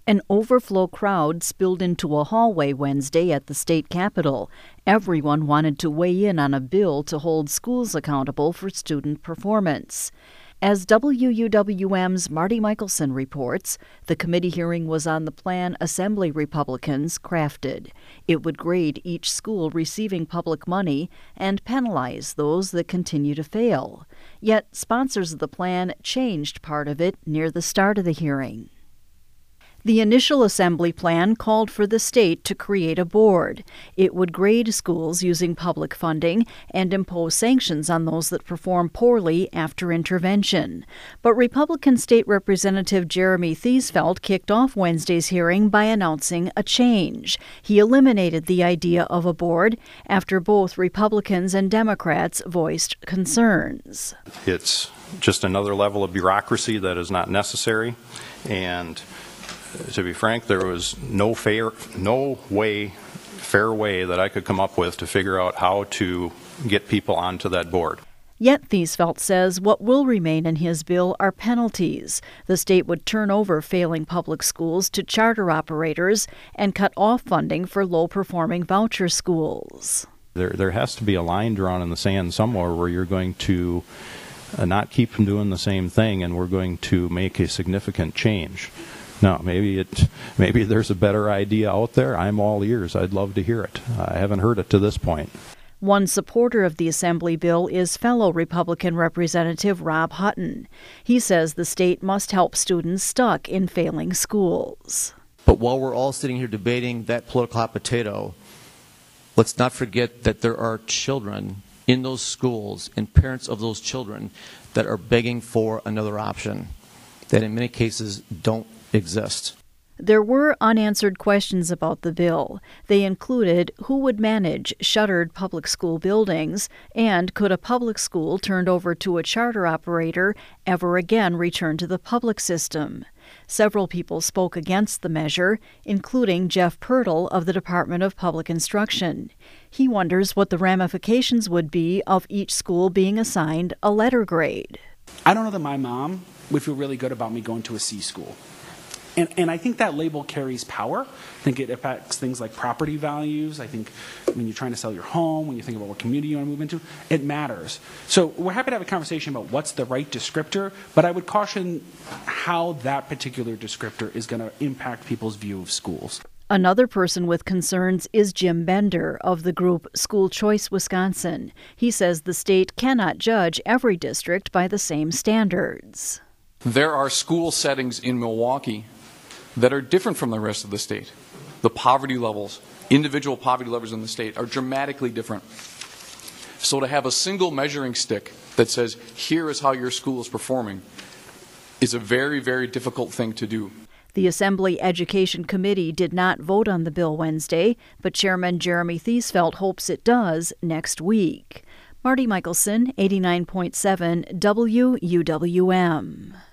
An overflow crowd spilled into a hallway Wednesday at the state capitol. Everyone wanted to weigh in on a bill to hold schools accountable for student performance. As WUWM's Marty Michelson reports, the committee hearing was on the plan Assembly Republicans crafted. It would grade each school receiving public money and penalize those that continue to fail. Yet sponsors of the plan changed part of it near the start of the hearing. The initial assembly plan called for the state to create a board. It would grade schools using public funding and impose sanctions on those that perform poorly after intervention. But Republican State Representative Jeremy Thiesfeld kicked off Wednesday's hearing by announcing a change. He eliminated the idea of a board after both Republicans and Democrats voiced concerns. It's just another level of bureaucracy that is not necessary, and to be frank, there was no fair way that I could come up with to figure out how to get people onto that board. Yet Thiesfeld says what will remain in his bill are penalties. The state would turn over failing public schools to charter operators and cut off funding for low-performing voucher schools. There has to be a line drawn in the sand somewhere where you're going to not keep them doing the same thing, and we're going to make a significant change. No, maybe there's a better idea out there. I'm all ears. I'd love to hear it. I haven't heard it to this point. One supporter of the Assembly bill is fellow Republican Representative Rob Hutton. He says the state must help students stuck in failing schools. But while we're all sitting here debating that political hot potato, let's not forget that there are children in those schools and parents of those children that are begging for another option that in many cases don't exist. There were unanswered questions about the bill. They included who would manage shuttered public school buildings, and could a public school turned over to a charter operator ever again return to the public system? Several people spoke against the measure, including Jeff Pirtle of the Department of Public Instruction. He wonders what the ramifications would be of each school being assigned a letter grade. I don't know that my mom would feel really good about me going to a C school. And I think that label carries power. I think it affects things like property values. I think when you're trying to sell your home, when you think about what community you want to move into, it matters. So we're happy to have a conversation about what's the right descriptor, but I would caution how that particular descriptor is going to impact people's view of schools. Another person with concerns is Jim Bender of the group School Choice Wisconsin. He says the state cannot judge every district by the same standards. There are school settings in Milwaukee that are different from the rest of the state. The poverty levels, individual poverty levels in the state are dramatically different. So to have a single measuring stick that says, here is how your school is performing, is a very, very difficult thing to do. The Assembly Education Committee did not vote on the bill Wednesday, but Chairman Jeremy Thiesfeld hopes it does next week. Marty Michelson, 89.7 WUWM.